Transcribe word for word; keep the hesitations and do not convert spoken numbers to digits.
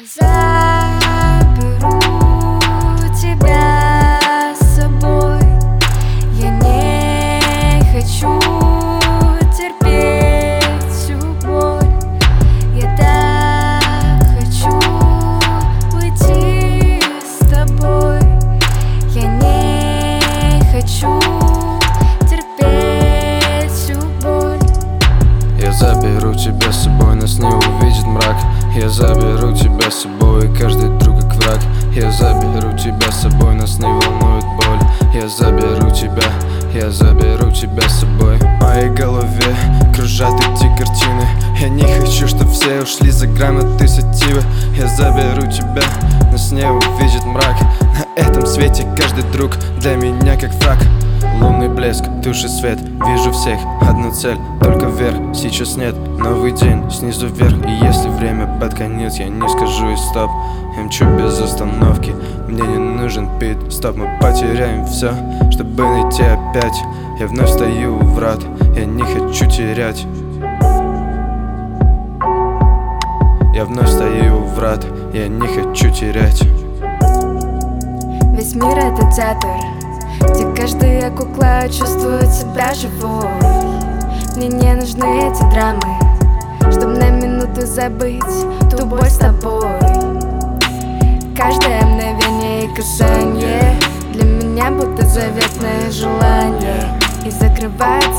Заберу тебя с собой. Я не хочу терпеть всю боль. Я так хочу уйти с тобой. Я не хочу терпеть всю боль. Я заберу тебя с собой, нас не увидит мрак. Я заберу тебя с собой, каждый друг как враг. Я заберу тебя с собой, нас не волнует боль. Я заберу тебя, я заберу тебя с собой. В моей голове кружат эти картины. Я не хочу, чтоб все ушли за грамоты сативы. Я заберу тебя, нас не увидит мрак. На этом свете каждый друг для меня как враг. Лунный блеск, туши свет, вижу всех, одна цель, только вверх. Сейчас нет, новый день, снизу вверх. И если время под конец, я не скажу и стоп. Я мчу без остановки, мне не нужен пит стоп. Мы потеряем все, чтобы найти опять. Я вновь стою у врат, я не хочу терять. Я вновь стою у врат, я не хочу терять. Весь мир — это театр, где каждая кукла чувствует себя живой. Мне не нужны эти драмы, чтобы на минуту забыть ту боль с тобой. Каждое мгновение и касание для меня будто заветное желание. И закрывает